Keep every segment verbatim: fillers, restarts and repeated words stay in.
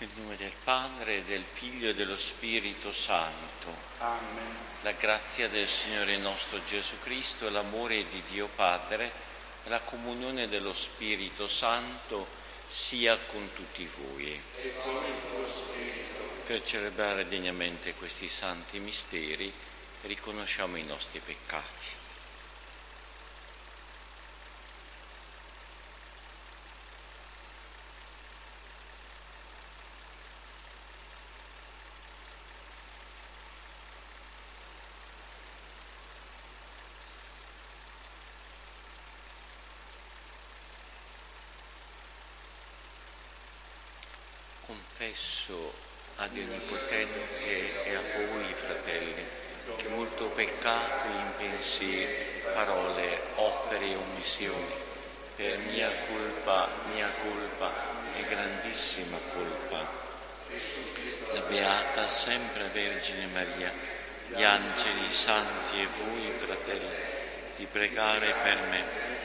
Nel nome del Padre, del Figlio e dello Spirito Santo. Amen. La grazia del Signore nostro Gesù Cristo e l'amore di Dio Padre e la comunione dello Spirito Santo sia con tutti voi. E con il tuo spirito. Per celebrare degnamente questi santi misteri riconosciamo i nostri peccati. Confesso a Dio Onnipotente e a voi, fratelli, che molto peccato in pensieri, parole, opere e omissioni, per mia colpa, mia colpa e grandissima colpa. La Beata sempre Vergine Maria, gli angeli, i santi e voi, fratelli, di pregare per me.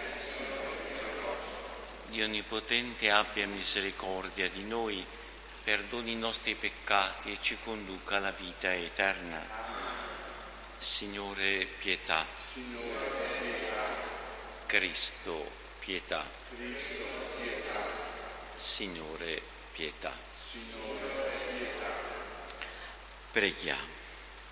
Dio Onnipotente abbia misericordia di noi, perdoni i nostri peccati e ci conduca alla vita eterna. Signore, pietà. Signore, pietà. Cristo, pietà. Cristo, pietà. Signore, pietà. Signore, pietà. Preghiamo.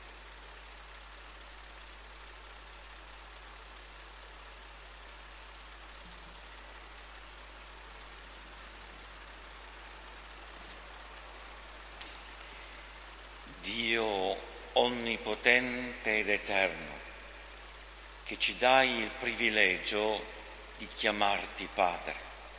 Dio onnipotente ed eterno, che ci dai il privilegio di chiamarti Padre,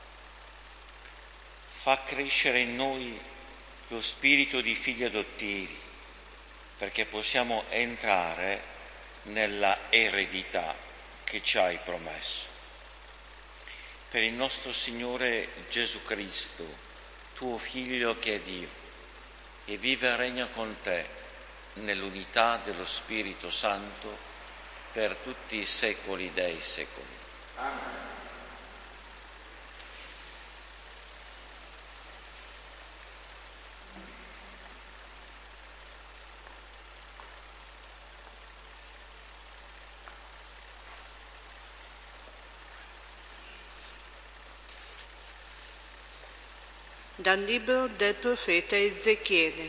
fa crescere in noi lo spirito di figli adottivi, perché possiamo entrare nella eredità che ci hai promesso. Per il nostro Signore Gesù Cristo, tuo Figlio che è Dio, e vive e regna con te nell'unità dello Spirito Santo per tutti i secoli dei secoli. Amen. Dal libro del profeta Ezechiele.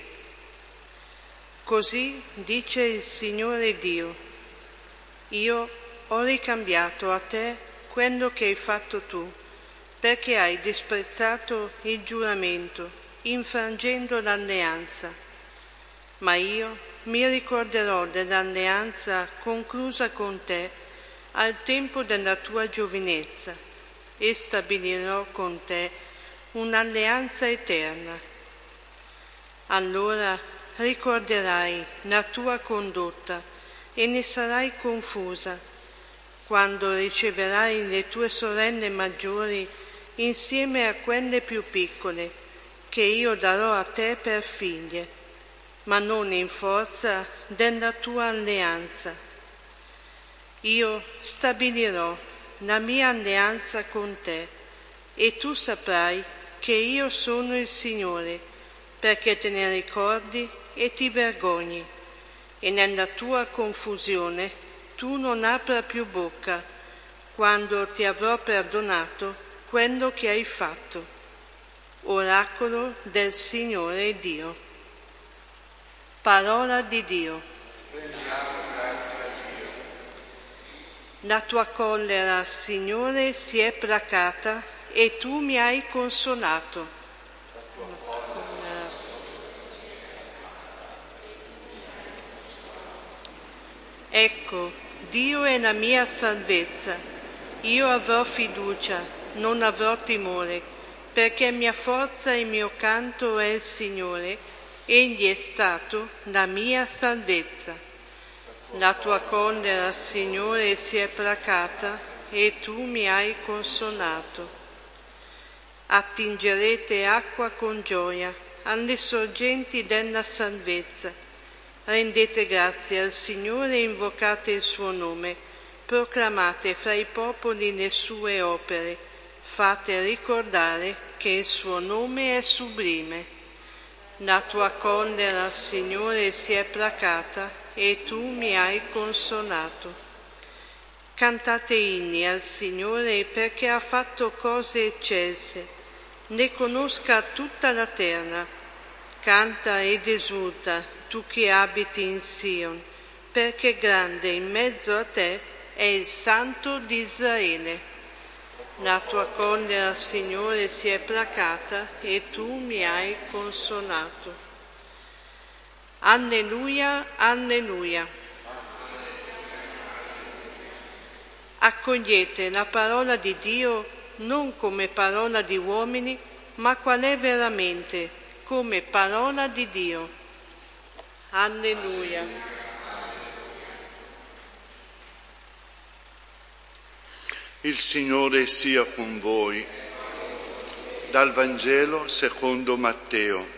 Così dice il Signore Dio: io ho ricambiato a te quello che hai fatto tu, perché hai disprezzato il giuramento, infrangendo l'alleanza. Ma io mi ricorderò dell'alleanza conclusa con te al tempo della tua giovinezza e stabilirò con te un'alleanza eterna. Allora ricorderai la tua condotta e ne sarai confusa quando riceverai le tue sorelle maggiori insieme a quelle più piccole, che io darò a te per figlie, ma non in forza della tua alleanza. Io stabilirò la mia alleanza con te e tu saprai che io sono il Signore, perché te ne ricordi e ti vergogni, e nella tua confusione tu non apra più bocca, quando ti avrò perdonato quello che hai fatto. Oracolo del Signore Dio. Parola di Dio. Rendiamo grazie a Dio. La tua collera, Signore, si è placata e tu mi hai consolato. Ecco, Dio è la mia salvezza. Io avrò fiducia, non avrò timore, perché mia forza e mio canto è il Signore, egli è stato la mia salvezza. La tua collera, Signore, si è placata e tu mi hai consolato. Attingerete acqua con gioia alle sorgenti della salvezza. Rendete grazie al Signore e invocate il suo nome. Proclamate fra i popoli le sue opere. Fate ricordare che il suo nome è sublime. La tua collera, Signore, si è placata e tu mi hai consolato. Cantate inni al Signore perché ha fatto cose eccelse, ne conosca tutta la terra. Canta ed esulta, tu che abiti in Sion, perché grande in mezzo a te è il Santo di Israele. La tua collera, Signore, si è placata e tu mi hai consolato. Alleluia, alleluia. Accogliete la parola di Dio non come parola di uomini, ma qual è veramente, come parola di Dio. Alleluia. Il Signore sia con voi. Dal Vangelo secondo Matteo.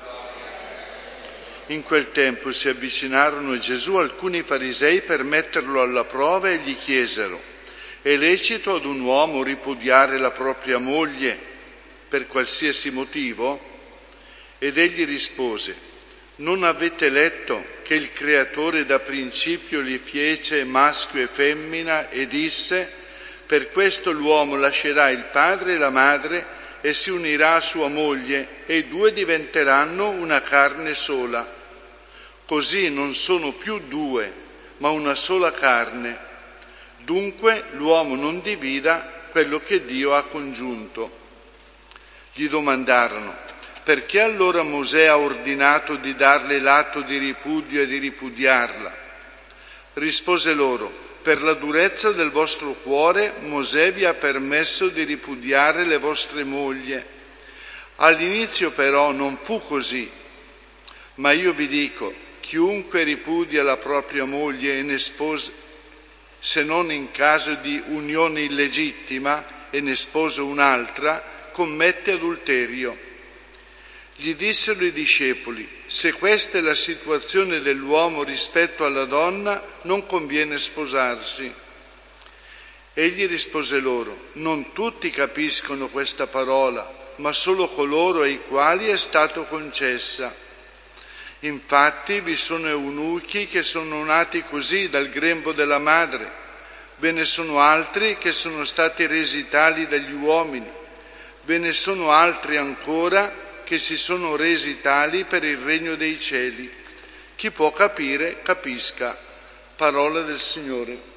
In quel tempo si avvicinarono a Gesù alcuni farisei per metterlo alla prova e gli chiesero: è lecito ad un uomo ripudiare la propria moglie per qualsiasi motivo? Ed egli rispose: non avete letto che il Creatore da principio li fece maschio e femmina e disse: per questo l'uomo lascerà il padre e la madre e si unirà a sua moglie e i due diventeranno una carne sola. Così non sono più due, ma una sola carne. Dunque l'uomo non divida quello che Dio ha congiunto. Gli domandarono: perché allora Mosè ha ordinato di darle l'atto di ripudio e di ripudiarla? Rispose loro: per la durezza del vostro cuore Mosè vi ha permesso di ripudiare le vostre mogli. All'inizio però non fu così. Ma io vi dico, chiunque ripudia la propria moglie e ne sposa, se non in caso di unione illegittima e ne sposa un'altra, commette adulterio. Gli dissero i discepoli: se questa è la situazione dell'uomo rispetto alla donna, non conviene sposarsi. Egli rispose loro: non tutti capiscono questa parola, ma solo coloro ai quali è stato concessa. Infatti vi sono eunuchi che sono nati così dal grembo della madre, ve ne sono altri che sono stati resi tali dagli uomini, ve ne sono altri ancora che si sono resi tali per il regno dei cieli. Chi può capire, capisca. Parola del Signore.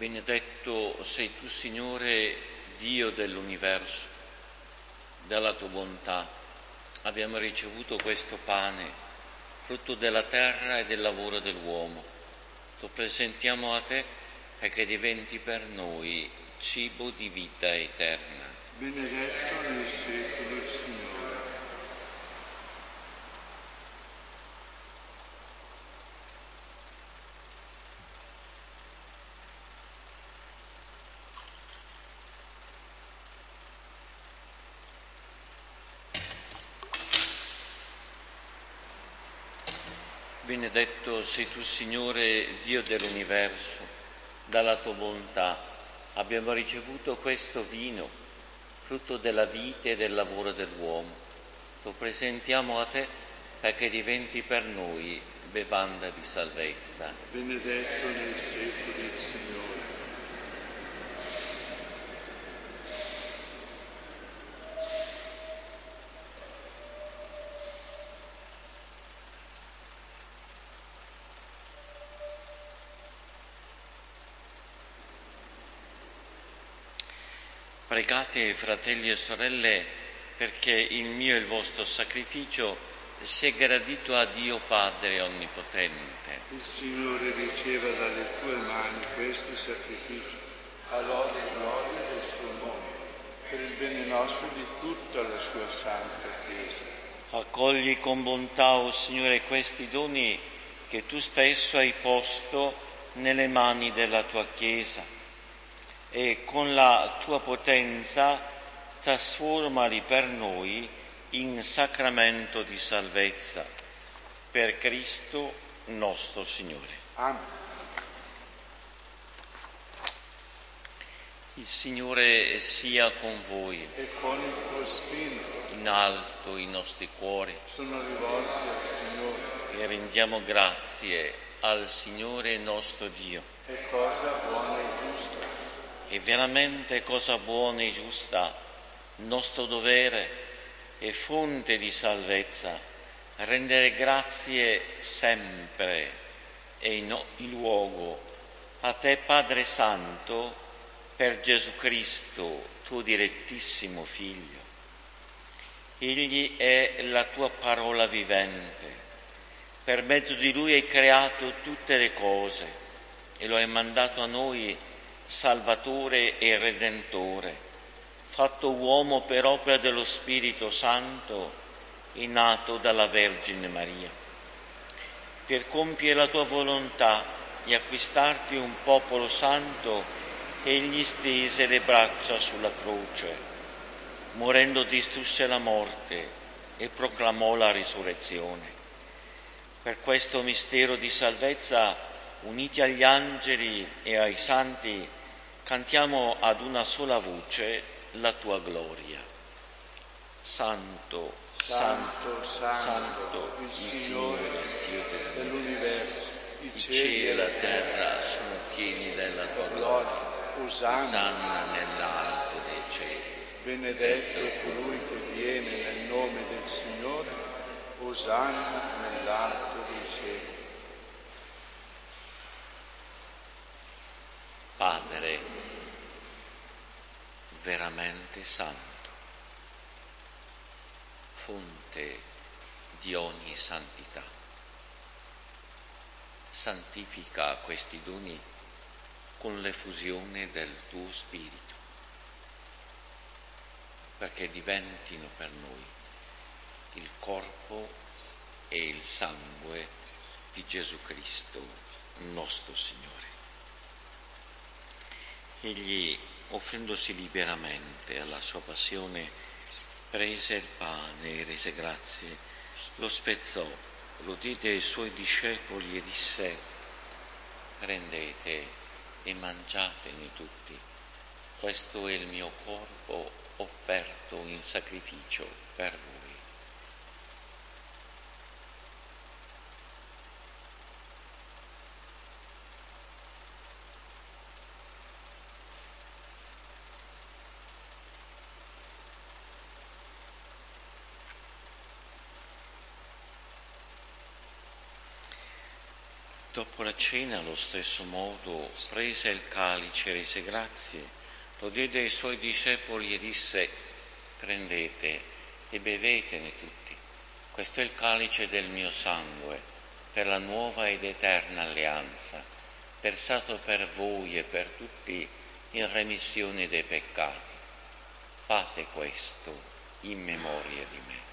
Benedetto sei tu, Signore, Dio dell'universo. Dalla tua bontà abbiamo ricevuto questo pane, frutto della terra e del lavoro dell'uomo. Lo presentiamo a te perché diventi per noi cibo di vita eterna. Benedetto nel secolo il Signore. Benedetto sei tu, Signore, Dio dell'universo. Dalla tua bontà abbiamo ricevuto questo vino, frutto della vita e del lavoro dell'uomo. Lo presentiamo a te perché diventi per noi bevanda di salvezza. Benedetto nel secolo il Signore. Pregate, fratelli e sorelle, perché il mio e il vostro sacrificio sia gradito a Dio Padre Onnipotente. Il Signore riceva dalle tue mani questo sacrificio, a lode e gloria del suo nome, per il bene nostro e di tutta la sua santa Chiesa. Accogli con bontà, o Signore, questi doni che tu stesso hai posto nelle mani della tua Chiesa, e con la tua potenza trasformali per noi in sacramento di salvezza, per Cristo nostro Signore. Amen. Il Signore sia con voi. E con il tuo spirito In alto i nostri cuori sono rivolti al Signore. e rendiamo grazie al Signore nostro Dio. È cosa buona e giusta. È veramente cosa buona e giusta, nostro dovere e fonte di salvezza, rendere grazie sempre e in ogni luogo a te, Padre Santo, per Gesù Cristo, tuo direttissimo Figlio. Egli è la tua parola vivente. Per mezzo di Lui hai creato tutte le cose e lo hai mandato a noi Salvatore e Redentore, fatto uomo per opera dello Spirito Santo e nato dalla Vergine Maria. Per compiere la tua volontà e acquistarti un popolo santo, egli stese le braccia sulla croce, morendo distrusse la morte e proclamò la risurrezione. Per questo mistero di salvezza, uniti agli angeli e ai santi, cantiamo ad una sola voce la tua gloria. Santo, Santo, santo, santo, il Signore Dio dell'universo, i il cieli cielo e e la terra sono pieni della tua gloria. gloria. Osanna. Osanna nell'alto dei cieli. Benedetto è colui che viene nel nome del Signore. Osanna nell'alto dei cieli. Padre veramente santo, fonte di ogni santità, santifica questi doni con l'effusione del tuo Spirito, perché diventino per noi il corpo e il sangue di Gesù Cristo, nostro Signore. Egli, offrendosi liberamente alla sua passione, prese il pane e rese grazie, lo spezzò, lo diede ai suoi discepoli e disse: prendete e mangiatene tutti, questo è il mio corpo offerto in sacrificio per voi. Dopo la cena, allo stesso modo, prese il calice, rese grazie, lo diede ai suoi discepoli e disse: prendete e bevetene tutti. Questo è il calice del mio sangue, per la nuova ed eterna alleanza, versato per voi e per tutti in remissione dei peccati. Fate questo in memoria di me.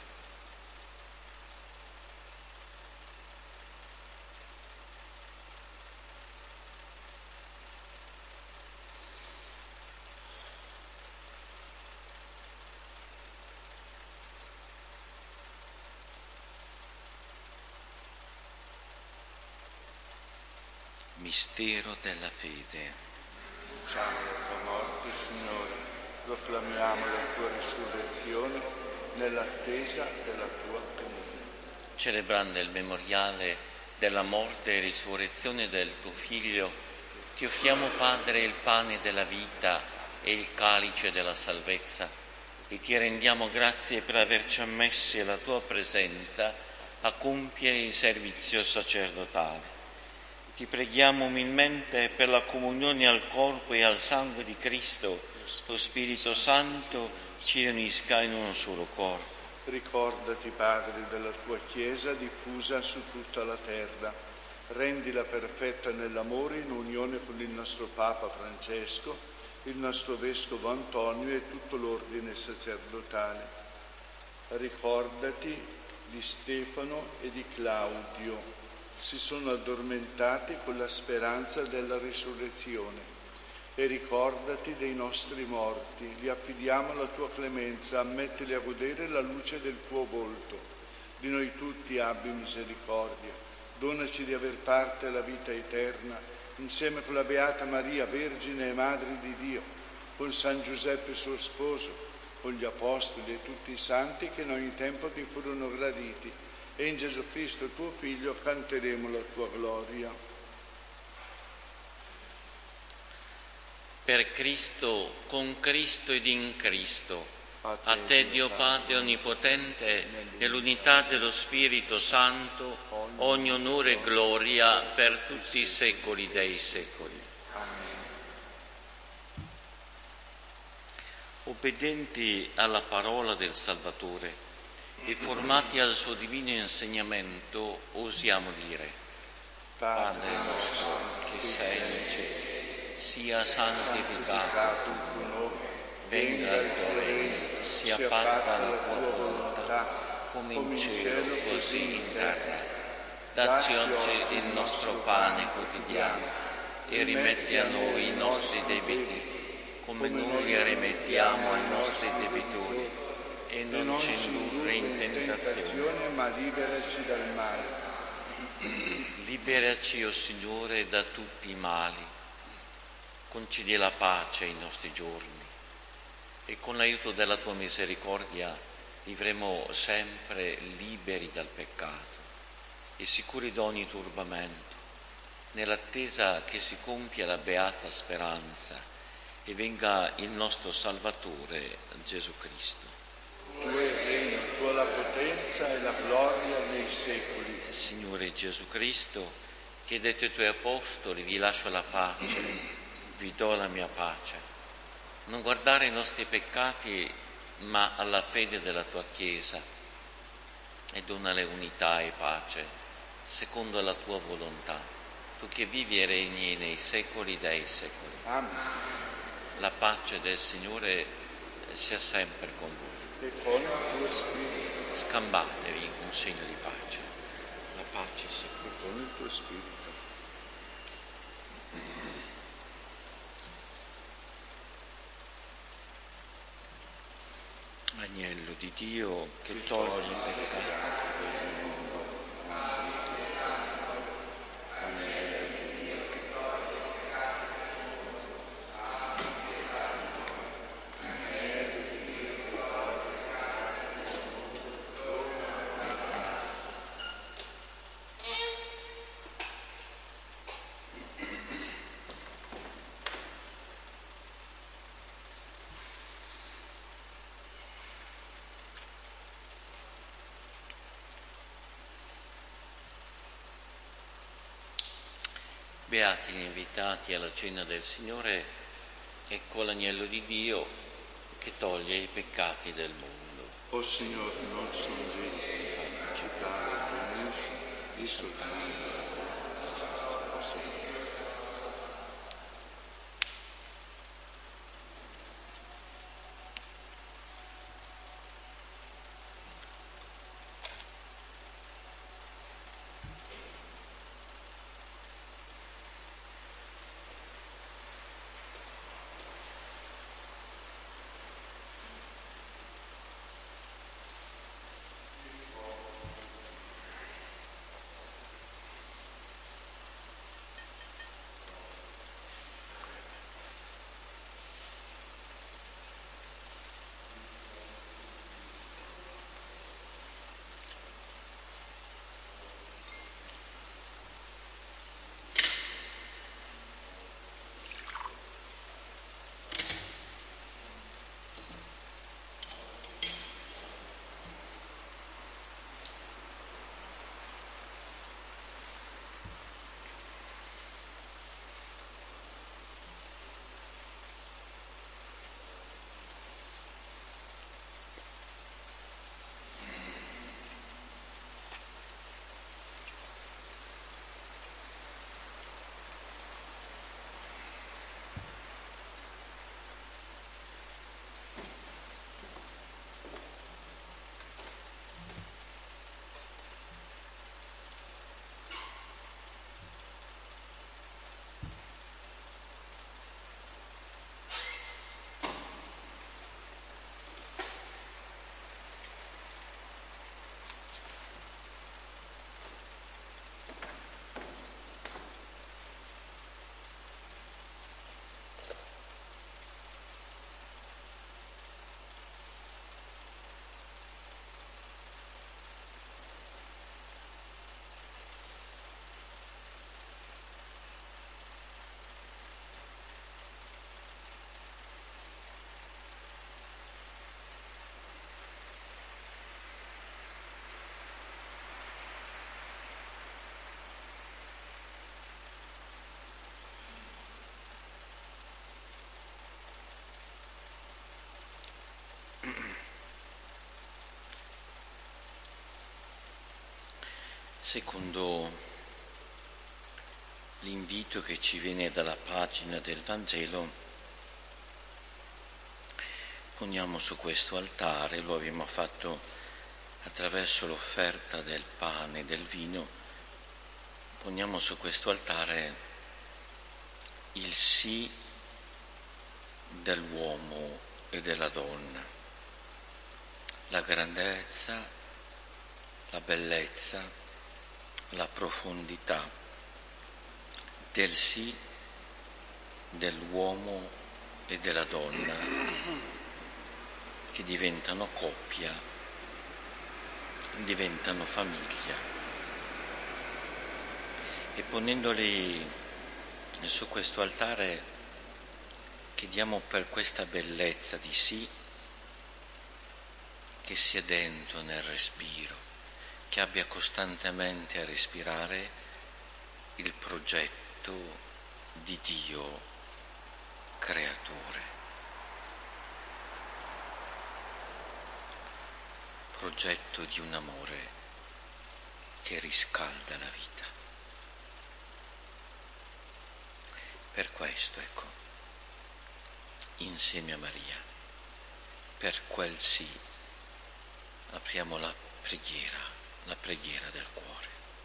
Mistero della fede. Annunciamo la tua morte, Signore, proclamiamo la tua risurrezione nell'attesa della tua venuta. Celebrando il memoriale della morte e risurrezione del tuo Figlio, ti offriamo, Padre, il pane della vita e il calice della salvezza, e ti rendiamo grazie per averci ammessi alla tua presenza a compiere il servizio sacerdotale. Ti preghiamo umilmente per la comunione al corpo e al sangue di Cristo, lo Spirito Santo ci unisca in un solo corpo. Ricordati, Padre, della tua Chiesa diffusa su tutta la terra. Rendila perfetta nell'amore in unione con il nostro Papa Francesco, il nostro Vescovo Antonio e tutto l'ordine sacerdotale. Ricordati di Stefano e di Claudio. Si sono addormentati con la speranza della risurrezione. E ricordati dei nostri morti, li affidiamo alla tua clemenza, ammettili a godere la luce del tuo volto. Di noi tutti abbi misericordia, donaci di aver parte alla vita eterna, insieme con la Beata Maria, Vergine e Madre di Dio, con San Giuseppe suo sposo, con gli Apostoli e tutti i santi che in ogni tempo ti furono graditi, e in Gesù Cristo tuo Figlio canteremo la tua gloria. Per Cristo, con Cristo ed in Cristo, a te Dio Padre Onnipotente, nell'unità dello Spirito Santo, ogni onore e gloria per tutti i secoli dei secoli. Obbedienti alla parola del Salvatore e formati al suo divino insegnamento, osiamo dire: Padre nostro che sei in cielo, sia santificato il tuo nome, venga il tuo regno, sia fatta la tua volontà, come in cielo così in terra. Dacci oggi il nostro pane quotidiano e rimetti a noi i nostri debiti, come noi rimettiamo ai nostri debitori, e non ci indurre in tentazione, ma liberaci dal male. Liberaci, o Signore, da tutti i mali. Concedi la pace ai nostri giorni e con l'aiuto della tua misericordia vivremo sempre liberi dal peccato e sicuri da ogni turbamento, nell'attesa che si compia la beata speranza e venga il nostro Salvatore Gesù Cristo. Tu è il regno, tua la potenza e la gloria nei secoli. Signore Gesù Cristo, che hai detto ai tuoi apostoli: vi lascio la pace, vi do la mia pace. Non guardare i nostri peccati, ma alla fede della tua Chiesa, e donale unità e pace, secondo la tua volontà, tu che vivi e regni nei secoli dei secoli. Amen. La pace del Signore sia sempre con voi. E con il tuo spirito. Scambatevi un segno di pace. La pace sia Con il tuo spirito. Agnello di Dio che toglie il peccato. Beati gli invitati alla cena del Signore, ecco l'agnello di Dio che toglie i peccati del mondo. O Signore, non sono degno di partecipare alla messa di soltanto la sua Signore. Secondo l'invito che ci viene dalla pagina del Vangelo, poniamo su questo altare, lo abbiamo fatto attraverso l'offerta del pane e del vino, poniamo su questo altare il sì dell'uomo e della donna, la grandezza, la bellezza, la profondità del sì dell'uomo e della donna che diventano coppia, diventano famiglia. E ponendoli su questo altare chiediamo per questa bellezza di sì che sia dentro nel respiro, che abbia costantemente a respirare il progetto di Dio creatore, progetto di un amore che riscalda la vita. Per questo, ecco, insieme a Maria, per quel sì, apriamo la preghiera, la preghiera del cuore.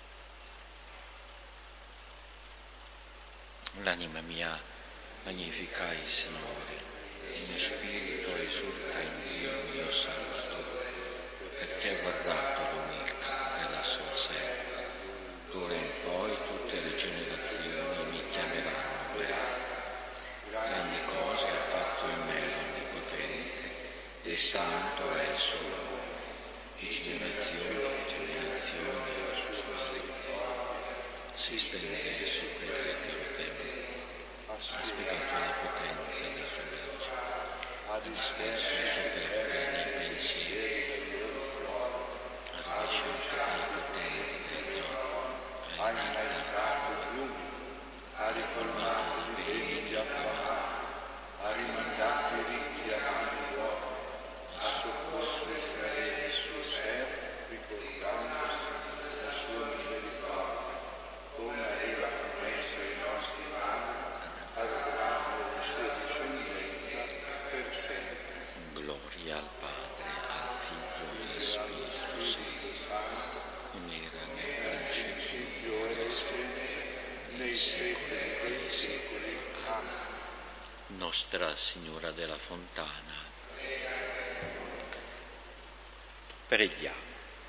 L'anima mia magnifica il Signore, il mio spirito esulta in Dio mio Salvatore, perché ha guardato l'umiltà della sua serva. D'ora in poi tutte le generazioni mi chiameranno beato. Grandi cose ha fatto in me l'Onnipotente, e santo è il suo nome. Di generazioni e generazioni la sua misericordia si stende su quelli che lo temono. Ha spiegato la potenza dei suoi leggi, ha disperso i superbi nei pensieri, ha rovesciato i potenti dai troni, ha innalzato gli umili, ha Spirito Santo, come era nel principio, ora e sempre, nei secoli dei secoli. Amen. Nostra Signora della Fontana, preghiamo.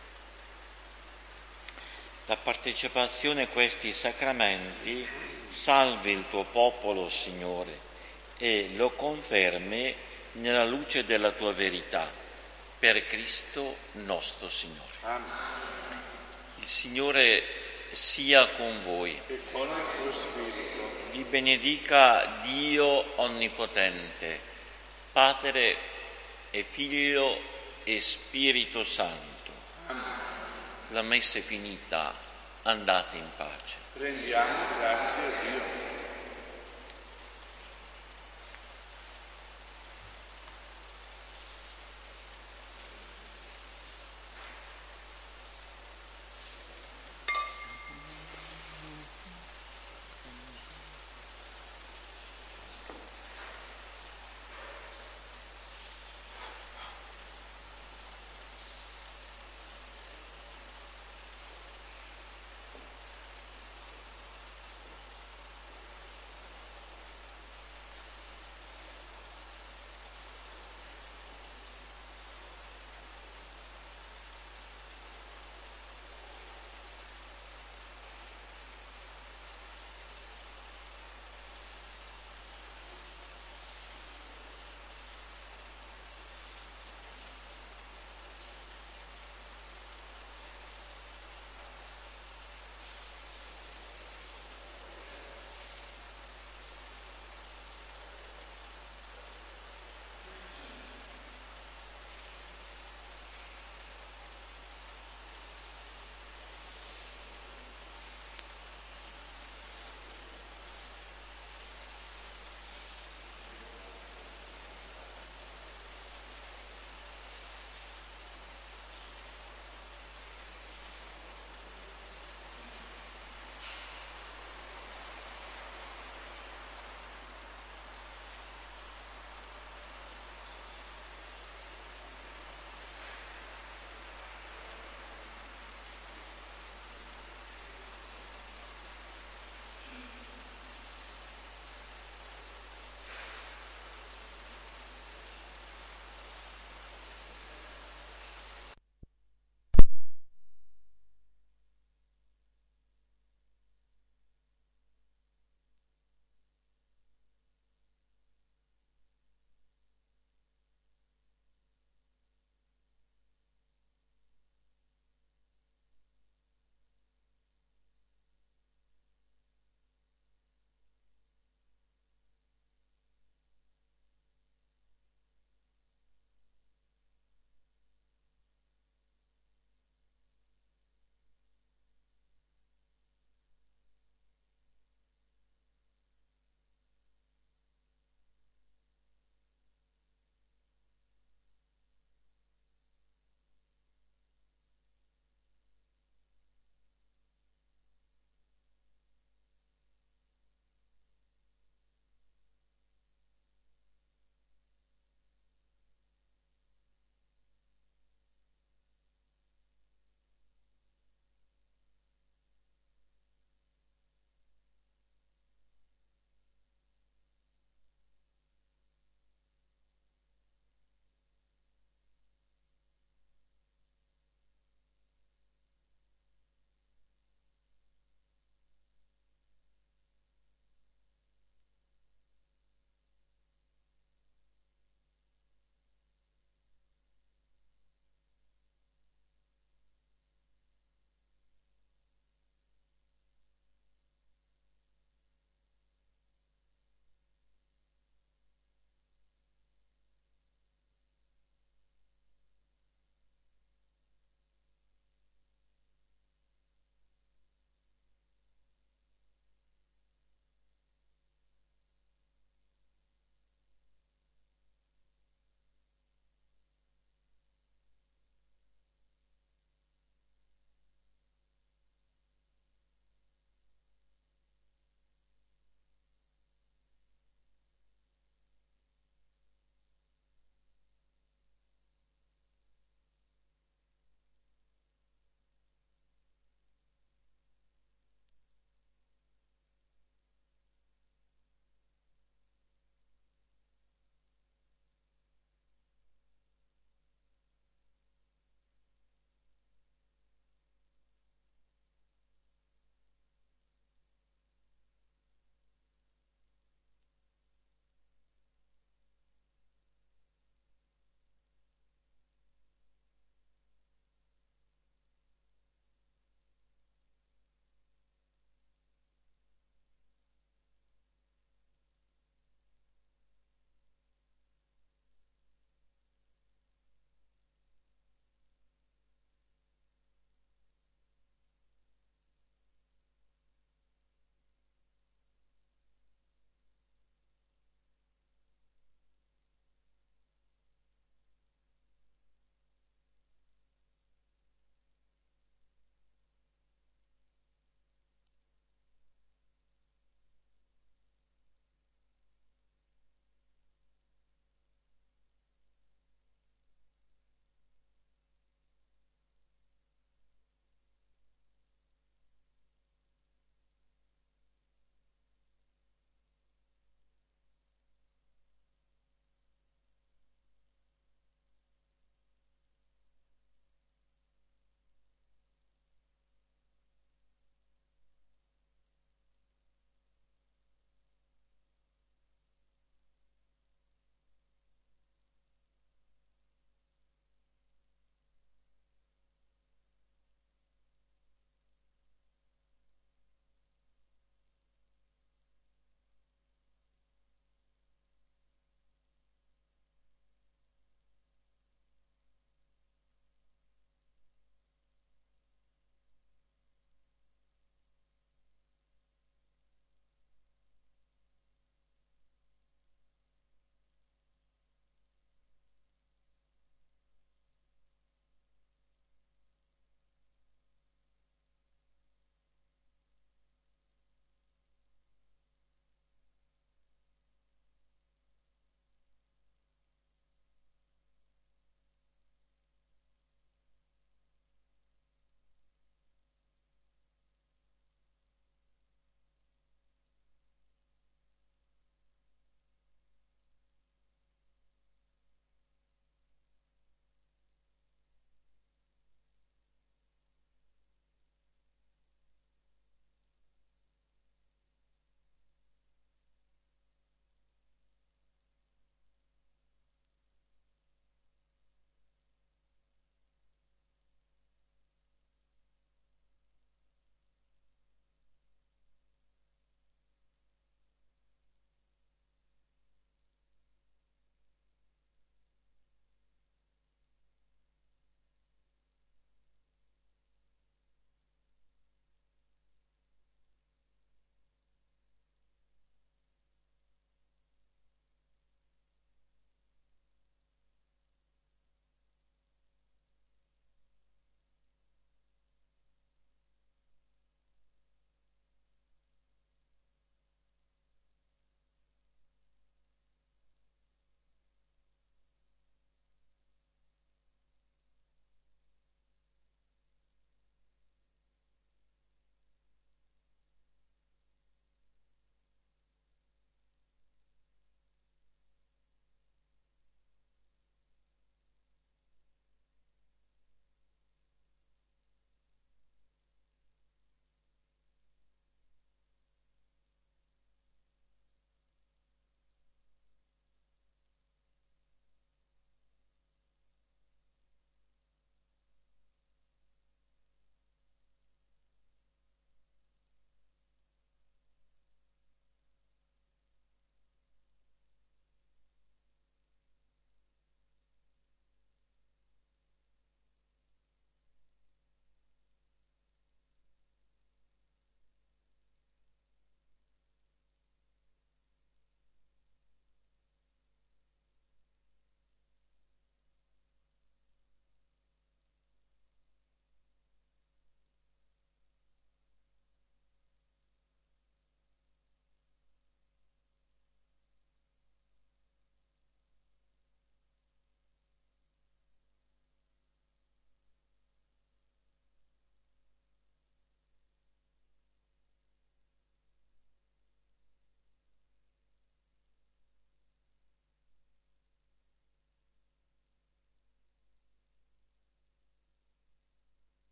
La partecipazione a questi sacramenti salvi il tuo popolo, Signore, e lo confermi nella luce della tua verità, per Cristo nostro Signore. Amen. Il Signore sia con voi. E con il tuo spirito. Vi benedica Dio Onnipotente, Padre e Figlio e Spirito Santo. Amen. La messa è finita, andate in pace. Rendiamo grazie a Dio.